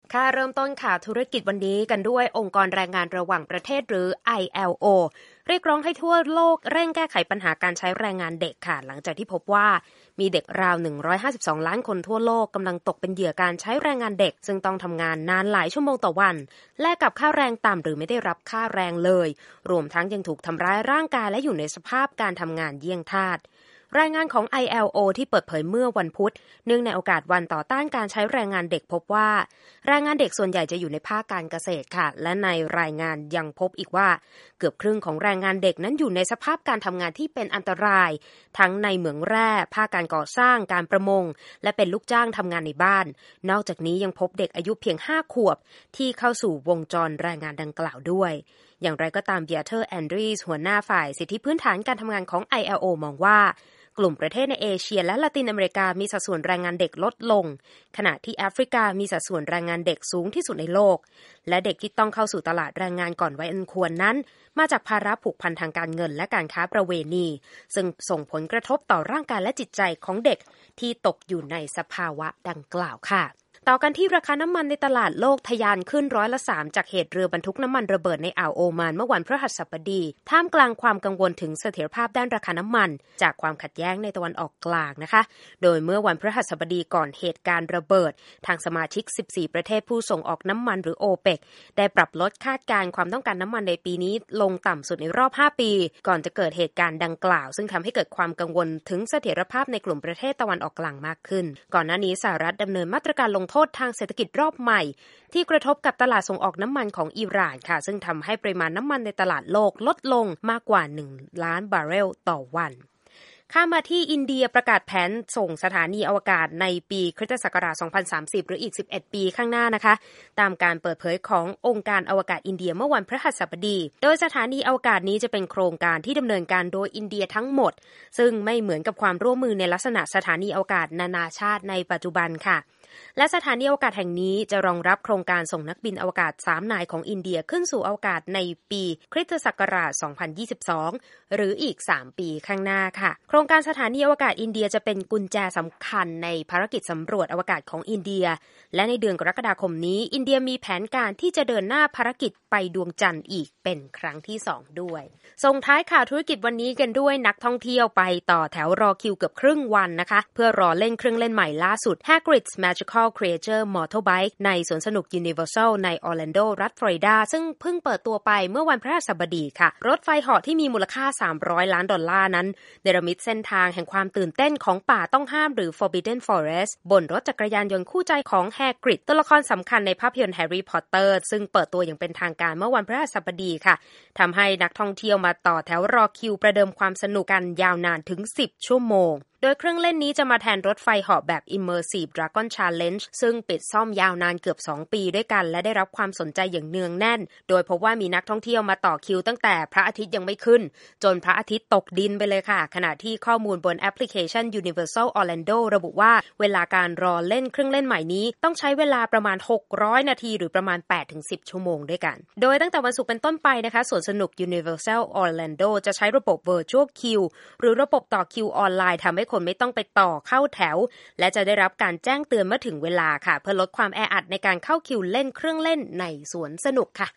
ค่ะเริ่มต้นข่าวธุรกิจวันนี้กันด้วยองค์กรแรงงานระหว่างประเทศหรือ ILO เรียกร้องให้ทั่วโลกเร่งแก้ไขปัญหาการใช้แรงงานเด็กค่ะหลังจากที่พบว่ามีเด็กราว152ล้านคนทั่วโลกกำลังตกเป็นเหยื่อการใช้แรงงานเด็กซึ่งต้องทำงานนานหลายชั่วโมงต่อวันแลกกับค่าแรงต่ำหรือไม่ได้รับค่าแรงเลยรวมทั้งยังถูกทำร้ายร่างกายและอยู่ในสภาพการทำงานเยี่ยงทาสรายงานของ ILO ที่เปิดเผยเมื่อวันพุธเนื่องในโอกาสวันต่อต้านการใช้แรงงานเด็กพบว่าแรงงานเด็กส่วนใหญ่จะอยู่ในภาคการเกษตรค่ะและในรายงานยังพบอีกว่าเกือบครึ่งของแรงงานเด็กนั้นอยู่ในสภาพการทำงานที่เป็นอันตรายทั้งในเหมืองแร่ภาคการก่อสร้างการประมงและเป็นลูกจ้างทำงานในบ้านนอกจากนี้ยังพบเด็กอายุเพียง5 ขวบที่เข้าสู่วงจรแรงงานดังกล่าวด้วยอย่างไรก็ตามเบียเทอร์แอนดรีสหัวหน้าฝ่ายสิทธิพื้นฐานการทำงานของ ILO มองว่ากลุ่มประเทศในเอเชียและละตินอเมริกามีสัดส่วนแรงงานเด็กลดลงขณะที่แอฟริกามีสัดส่วนแรงงานเด็กสูงที่สุดในโลกและเด็กที่ต้องเข้าสู่ตลาดแรงงานก่อนวัยอันควรนั้นมาจากภาระผูกพันทางการเงินและการค้าประเวณีซึ่งส่งผลกระทบต่อร่างกายและจิตใจของเด็กที่ตกอยู่ในสภาวะดังกล่าวค่ะต่อกันที่ราคาน้ำมันในตลาดโลกทะยานขึ้น3%จากเหตุเรือบรรทุกน้ำมันระเบิดในอ่าวโอมานเมื่อวันพฤหัสบดีท่ามกลางความกังวลถึงเสถียรภาพด้านราคาน้ำมันจากความขัดแย้งในตะวันออกกลางนะคะโดยเมื่อวันพฤหัสบดีก่อนเหตุการณ์ระเบิดทางสมาชิก14ประเทศผู้ส่งออกน้ำมันหรือโอเปกได้ปรับลดคาดการณ์ความต้องการน้ำมันในปีนี้ลงต่ำสุดในรอบ5ปีก่อนจะเกิดเหตุการณ์ดังกล่าวซึ่งทำให้เกิดความกังวลถึงเสถียรภาพในกลุ่มประเทศตะวันออกกลางมากขึ้นก่อนหน้านี้สหรัฐดำเนินมาตรการลงโทษทางเศรษฐกิจรอบใหม่ที่กระทบกับตลาดส่งออกน้ำมันของอิหร่านค่ะซึ่งทำให้ปริมาณน้ำมันในตลาดโลกลดลงมากกว่า1 ล้านบาร์เรลต่อวันข้ามมาที่อินเดียประกาศแผนส่งสถานีอวกาศในปีคริสตศักราช2030หรืออีก11ปีข้างหน้านะคะตามการเปิดเผยขององค์การอวกาศอินเดียเมื่อวันพฤหัสบดีโดยสถานีอวกาศนี้จะเป็นโครงการที่ดำเนินการโดยอินเดียทั้งหมดซึ่งไม่เหมือนกับความร่วมมือในลักษณะสถานีอวกาศนานาชาติในปัจจุบันค่ะและสถานีอวกาศแห่งนี้จะรองรับโครงการส่งนักบินอวกาศ3 นายของอินเดียขึ้นสู่อวกาศในปีคริสตศักราช2022หรืออีก3ปีข้างหน้าค่ะโครงการสถานีอวกาศอินเดียจะเป็นกุญแจสำคัญในภารกิจสำรวจอวกาศของอินเดียและในเดือนกรกฎาคมนี้อินเดียมีแผนการที่จะเดินหน้าภารกิจไปดวงจันทร์อีกเป็นครั้งที่2ด้วยส่งท้ายข่าวธุรกิจวันนี้กันด้วยนักท่องเที่ยวไปต่อแถวรอคิวเกือบครึ่งวันนะคะเพื่อรอเล่นเครื่องเล่นใหม่ล่าสุด Hagrid's Magical Creature Motorbike ในสวนสนุก Universal ในออร์แลนโดรัฐฟลอริดาซึ่งเพิ่งเปิดตัวไปเมื่อวันพฤหัสบดีค่ะรถไฟเหาะที่มีมูลค่า$300 ล้านนั้นเนรมิตเส้นทางแห่งความตื่นเต้นของป่าต้องห้ามหรือ Forbidden Forest บนรถจักรยานยนต์คู่ใจของ Hagrid ตัวละครสำคัญในภาพยนตร์ Harry Potter ซึ่งเปิดตัวอย่างเป็นทางการเมื่อวันพฤหัสบดีค่ะทำให้นักท่องเที่ยวมาต่อแถวรอคิวประเดิมความสนุกกันยาวนานถึง10 ชั่วโมงโดยเครื่องเล่นนี้จะมาแทนรถไฟเหาะแบบ Immersive Dragon Challenge ซึ่งปิดซ่อมยาวนานเกือบ2 ปีด้วยกันและได้รับความสนใจอย่างเนืองแน่นโดยพบว่ามีนักท่องเที่ยวมาต่อคิวตั้งแต่พระอาทิตย์ยังไม่ขึ้นจนพระอาทิตย์ตกดินไปเลยค่ะขณะที่ข้อมูลบนแอปพลิเคชัน Universal Orlando ระบุว่าเวลาการรอเล่นเครื่องเล่นใหม่นี้ต้องใช้เวลาประมาณ600 นาทีหรือประมาณ 8-10 ชั่วโมงด้วยกันโดยตั้งแต่วันศุกร์เป็นต้นไปนะคะสวนสนุก Universal Orlando จะใช้ระบบ Virtual Queue หรือระบบต่อคิวออนไลน์ทำให้คนไม่ต้องไปต่อเข้าแถวและจะได้รับการแจ้งเตือนเมื่อถึงเวลาค่ะเพื่อลดความแออัดในการเข้าคิวเล่นเครื่องเล่นในสวนสนุกค่ะ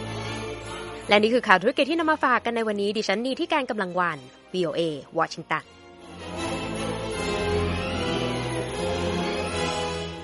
และนี่คือข่าวธุรกิจที่นำมาฝากกันในวันนี้ดิฉันนีที่การกำลังวัน VOA วอชิงตัน